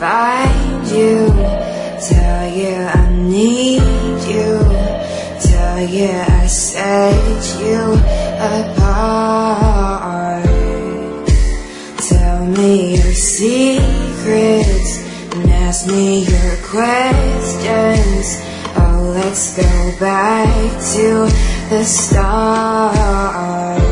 find you, tell you I need you, tell you I set you apart. Tell me your secrets and ask me your questions. Oh, let's go back to the start.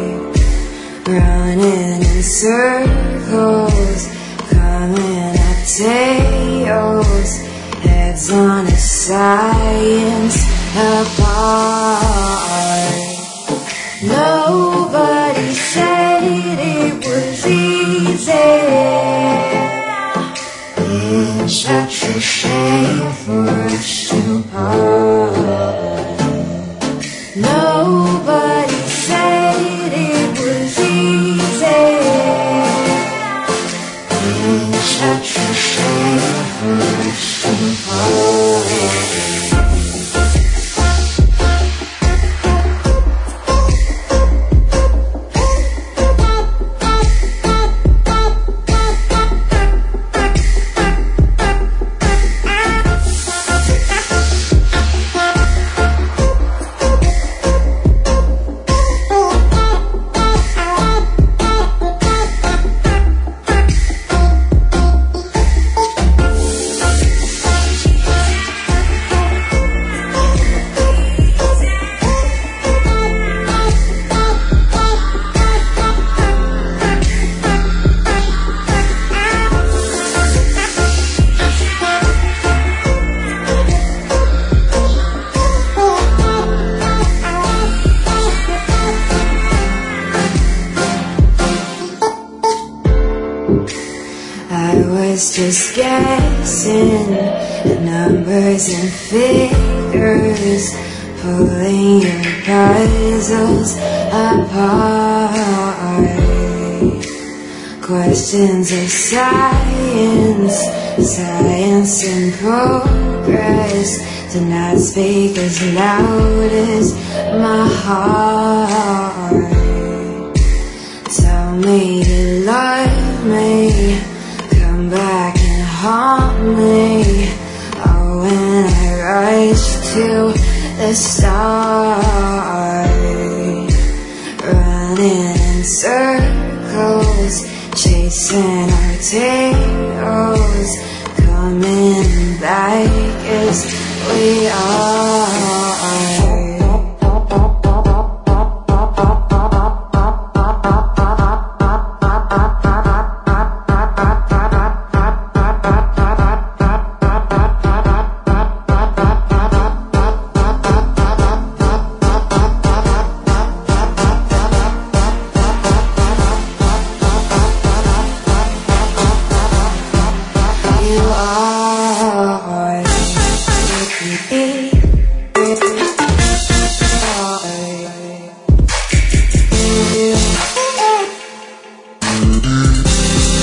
Running in circles, coming up tails, heads on a science apart. Nobody said it was easy. It's such a shame for us to part. Nobody said it was easy. It's such a shame for us to part. I was just guessing the numbers and figures, pulling your puzzles apart. Questions of science, science in progress, do not speak as loud as my heart. Tell me you love me, come back and haunt me. Oh, when I rush to the start, running in circles, chasing our tails, coming back as we are. You are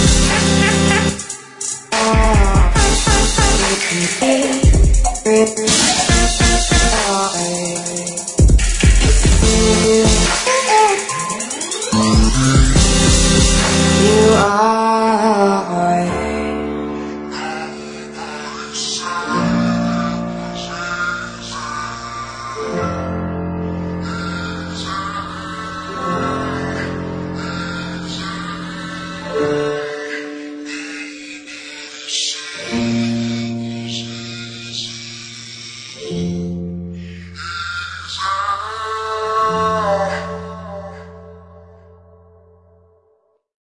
with me.